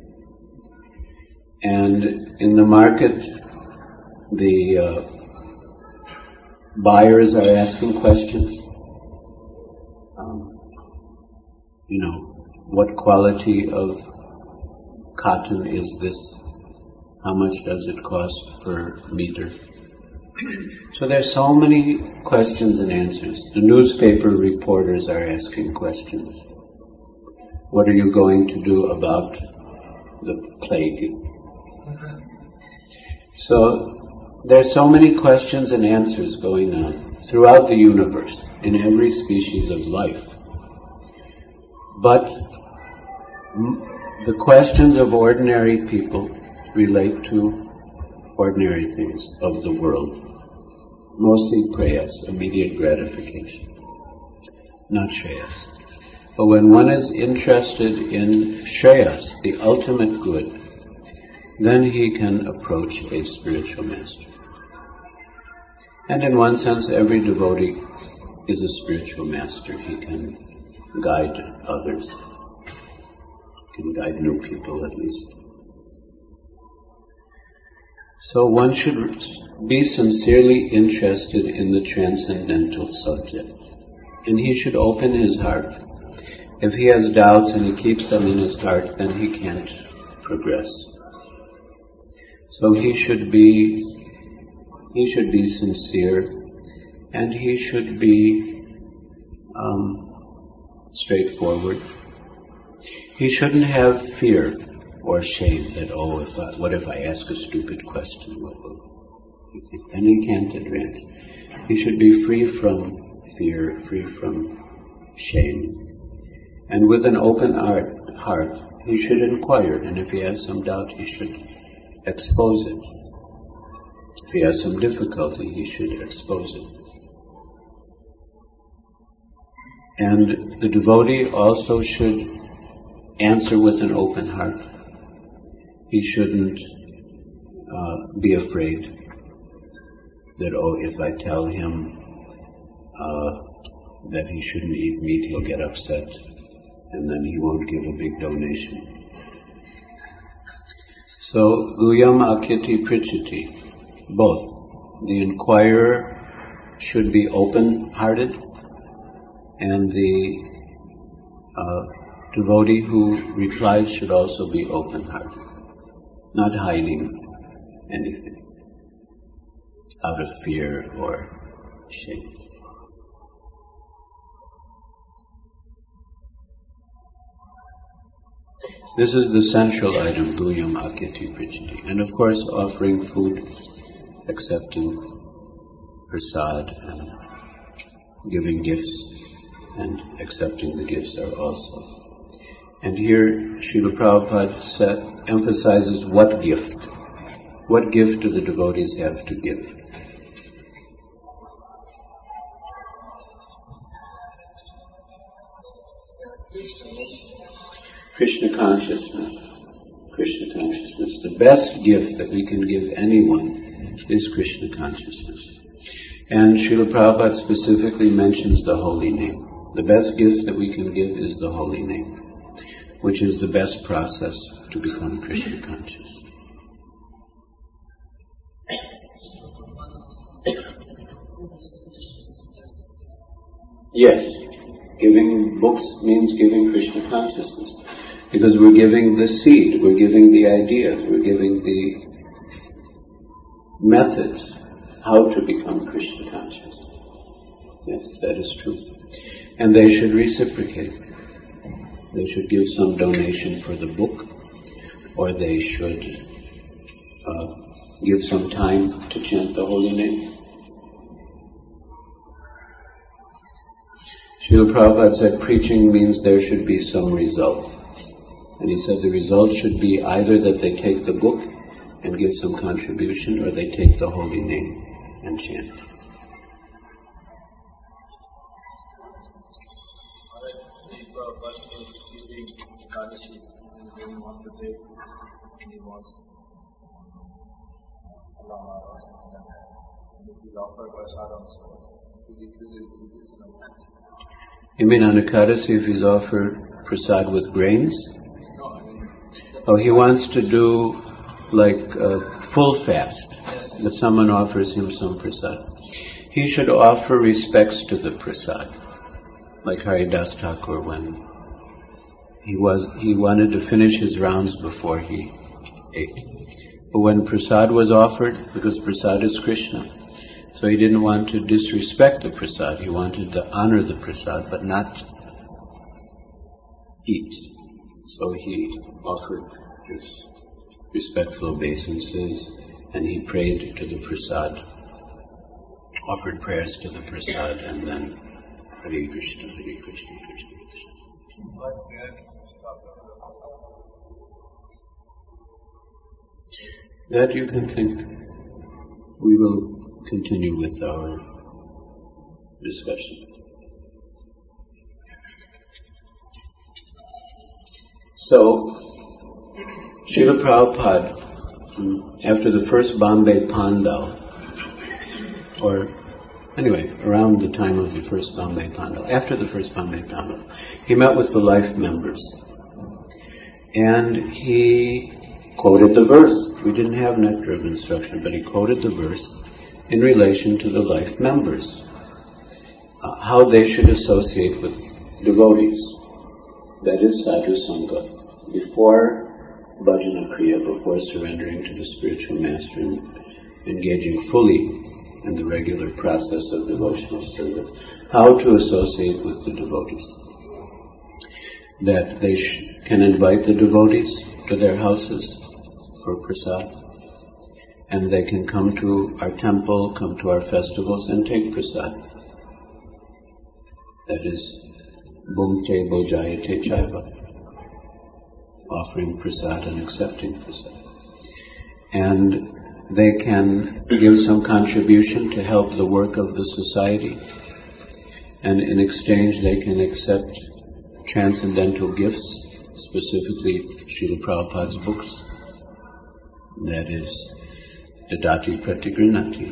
And in the market, the uh, buyers are asking questions. Um, you know, what quality of cotton is this? How much does it cost per meter? So there's so many questions and answers. The newspaper reporters are asking questions. What are you going to do about the plague? So there's so many questions and answers going on throughout the universe, in every species of life. But the questions of ordinary people relate to ordinary things of the world. Mostly prayas, immediate gratification, not shreyas. But when one is interested in shreyas, the ultimate good, then he can approach a spiritual master. And in one sense, every devotee is a spiritual master. He can guide others, he can guide new people at least. So one should be sincerely interested in the transcendental subject, and he should open his heart. If he has doubts and he keeps them in his heart, then he can't progress. So he should be, he should be sincere, and he should be um, straightforward. He shouldn't have fear or shame that, oh, if I, what if I ask a stupid question? What will he think? Then he can't advance. He should be free from fear, free from shame. And with an open heart, heart, he should inquire, and if he has some doubt, he should expose it. If he has some difficulty, he should expose it. And the devotee also should answer with an open heart. He shouldn't uh, be afraid that, oh, if I tell him uh, that he shouldn't eat meat, he'll get upset, and then he won't give a big donation. So, Guyam Akyati Prichati, both. The inquirer should be open-hearted, and the uh, devotee who replies should also be open-hearted, not hiding anything out of fear or shame. This is the central item, Guhyam Akyati Pritchati. And of course, offering food, accepting prasad, and giving gifts, and accepting the gifts are also. And here, Srila Prabhupada said, emphasizes what gift. What gift do the devotees have to give? Krishna consciousness. Krishna consciousness. The best gift that we can give anyone is Krishna consciousness. And Srila Prabhupada specifically mentions the holy name. The best gift that we can give is the holy name, which is the best process to become Krishna conscious. Yes, giving books means giving Krishna consciousness. Because we're giving the seed, we're giving the idea, we're giving the methods how to become Krishna conscious. Yes, that is true. And they should reciprocate. They should give some donation for the book, or they should uh, give some time to chant the holy name. Srila Prabhupada said preaching means there should be some result. And he said the result should be either that they take the book and give some contribution, or they take the holy name and chant. You mean on Ekadasi if he's offered prasad with grains? Oh, he wants to do like a full fast, that someone offers him some prasad. He should offer respects to the prasad, like Haridas Thakur when he was he wanted to finish his rounds before he ate. But when prasad was offered, because prasad is Krishna, so he didn't want to disrespect the prasad. He wanted to honor the prasad, but not eat. So he offered his respectful obeisances, and he prayed to the prasad, offered prayers to the prasad, and then Hare Krishna, Hare Krishna, Krishna Krishna. That you can think. We will continue with our discussion. So, Srila Prabhupada, after the first Bombay Pandal, or anyway, around the time of the first Bombay Pandal, after the first Bombay Pandal, he met with the life members. And he quoted the verse. We didn't have nectar of instruction, but he quoted the verse in relation to the life members, uh, how they should associate with devotees. That is sadhu sangha. Before bhajana kriya, before surrendering to the spiritual master and engaging fully in the regular process of devotional service, how to associate with the devotees. That they sh- can invite the devotees to their houses for prasad, and they can come to our temple, come to our festivals, and take prasad. That is, bhumte bhojayate chaiva, offering prasad and accepting prasad. And they can give some contribution to help the work of the society, and in exchange they can accept transcendental gifts, specifically Srila Prabhupada's books. That is, Dadati Pratigrinati.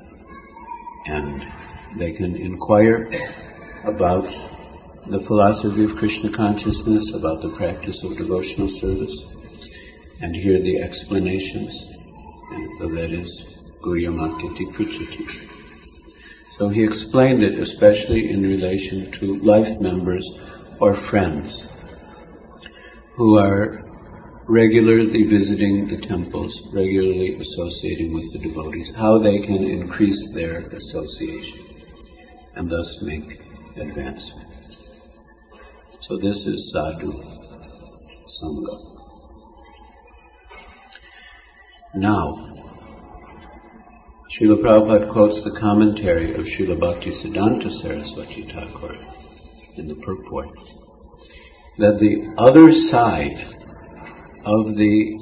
And they can inquire about the philosophy of Krishna consciousness, about the practice of devotional service, and hear the explanations. And so that is Guhyam Akyati Pritchati. So he explained it especially in relation to life members or friends who are regularly visiting the temples, regularly associating with the devotees, how they can increase their association and thus make advancement. So this is sadhu sangha. now. Srila Prabhupada quotes the commentary of Srila Bhaktisiddhanta Saraswati Thakur in the purport, that the other side of the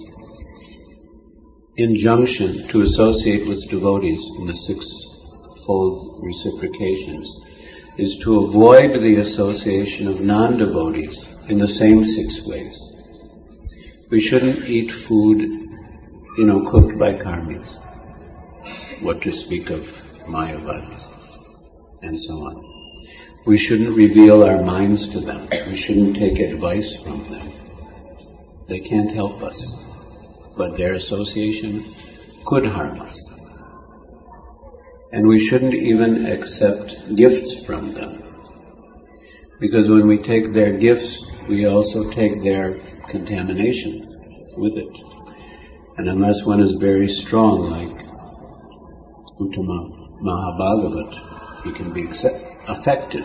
injunction to associate with devotees in the six-fold reciprocations is to avoid the association of non-devotees in the same six ways. We shouldn't eat food, you know, cooked by karmis, what to speak of mayavadis, and so on. We shouldn't reveal our minds to them. We shouldn't take advice from them. They can't help us, but their association could harm us. And we shouldn't even accept gifts from them, because when we take their gifts, we also take their contamination with it. And unless one is very strong, like Uttama Mahabhagavat, he can be accept- affected.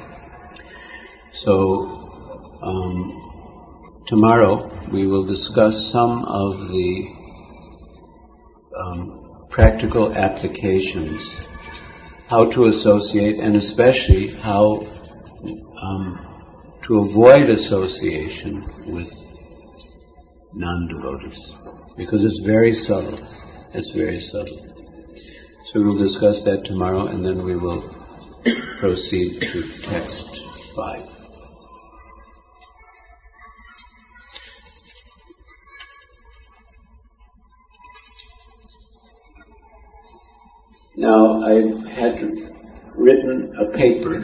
So, um, tomorrow we will discuss some of the um, practical applications, how to associate, and especially how um, to avoid association with non-devotees, because it's very subtle. It's very subtle. So we'll discuss that tomorrow, and then we will proceed to text five. Now, I had written a paper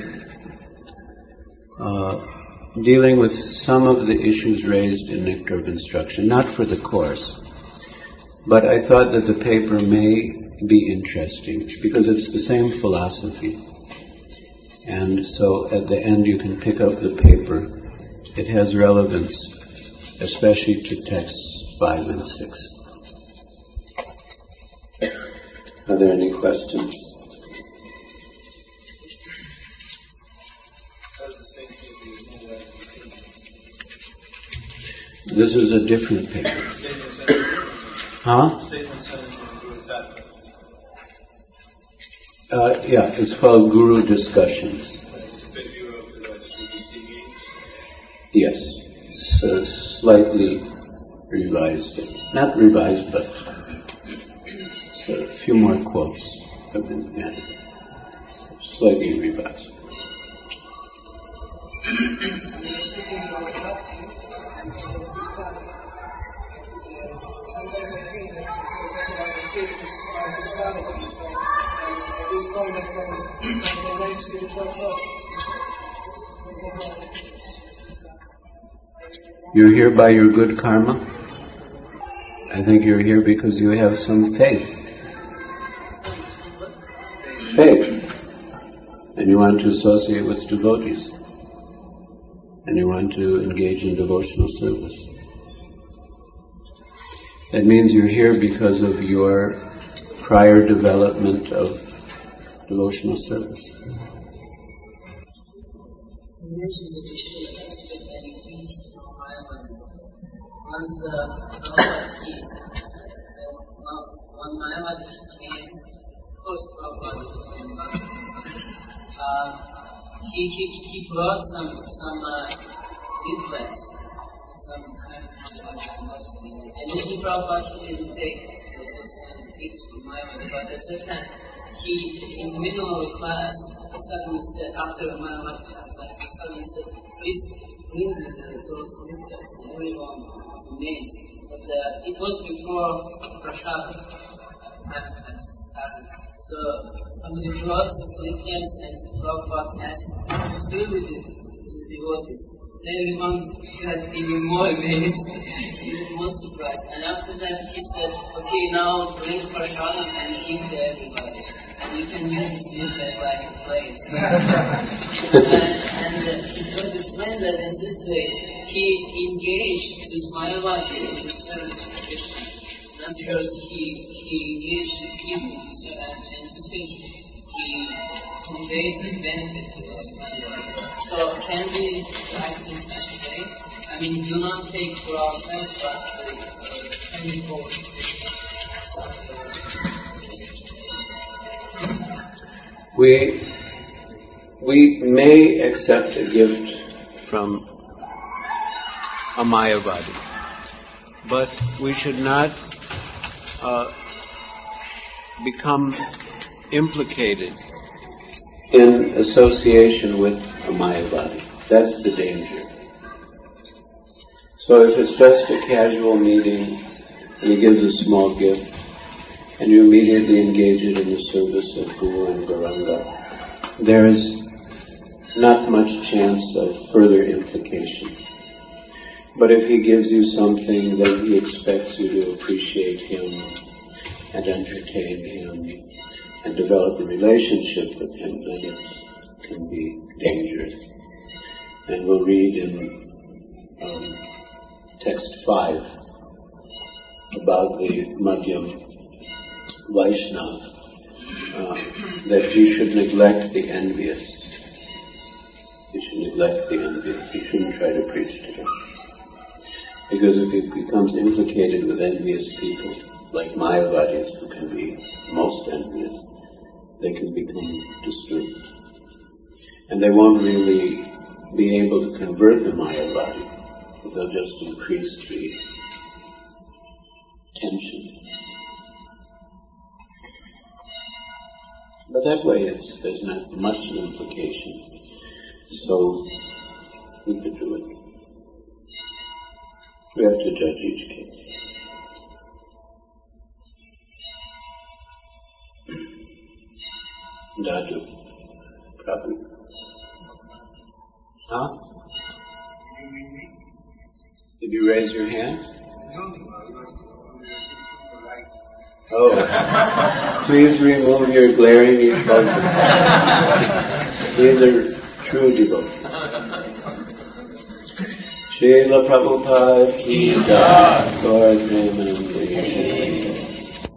uh, dealing with some of the issues raised in Nectar of Instruction, not for the course, but I thought that the paper may be interesting because it's the same philosophy. And so at the end you can pick up the paper. It has relevance, especially to texts five and six. Are there any questions? This is a different paper. Huh? Uh, yeah, it's called Guru Discussions. Yes, so slightly revised. Not revised, but so a few more quotes have been added. Slightly revised. Sometimes I feel that people talk about the faith is spirituality. This time that from the legs to the twelve levels. You're here by your good karma? I think you're here because you have some faith. Faith. And you want to associate with devotees. And you want to engage in devotional service. That means you're here because of your prior development of devotional service. You mentioned that you should accept any things from my mind. Once Prabhupada came, when Mayavadi came, first Prabhupada came back, uh, he, he, he brought some, some uh, leaflets, some kind of philosophy. And then he Prabhupada didn't take those kind of things from Mayavadi, but at that time, he, in the middle of a class, he suddenly said, after a Mayavadi class, like, he suddenly said, please bring the, those leaflets. And everyone was amazed. But uh, it was before Prashad had started. So somebody brought these leaflets and Prabhupada asked, to stay with the devotees. So everyone got even more amazed, even more surprised. And after that he said, okay, now bring Prashad and give to everybody. And you can use this leaflet like a plate. and and uh, he tried to explain that in this way, he engaged this Mayavadi into service of Krishna. Not because he, he engaged his people to serve, and in this way he conveyed his benefit to us. So can we act in such a way? I mean, do not take for ourselves, but uh, can we go to Krishna? We, we may accept a gift from a Mayavadi, but we should not uh, become implicated in association with a Mayavadi. That's the danger. So if it's just a casual meeting and he gives a small gift and you immediately engage it in the service of Guru and Gauranga, there is not much chance of further implication. But if he gives you something, then he expects you to appreciate him and entertain him and develop a relationship with him, then it can be dangerous. And we'll read in um, text five about the Madhyam Vaishnava, uh, that you should neglect the envious. You should neglect the envious. You shouldn't try to preach to them. Because if he becomes implicated with envious people, like Mayavadis, who can be most envious, they can become disturbed. And they won't really be able to convert the Mayavadi. They'll just increase the tension. But that way it's, there's not much implication. So we could do it. We have to judge each case. Dadu, Prabhu. Huh? Did you raise your hand? Oh, please remove your glaring effulgence. These are true devotees. Srila Prabhupada ki jai. Lord Premanand.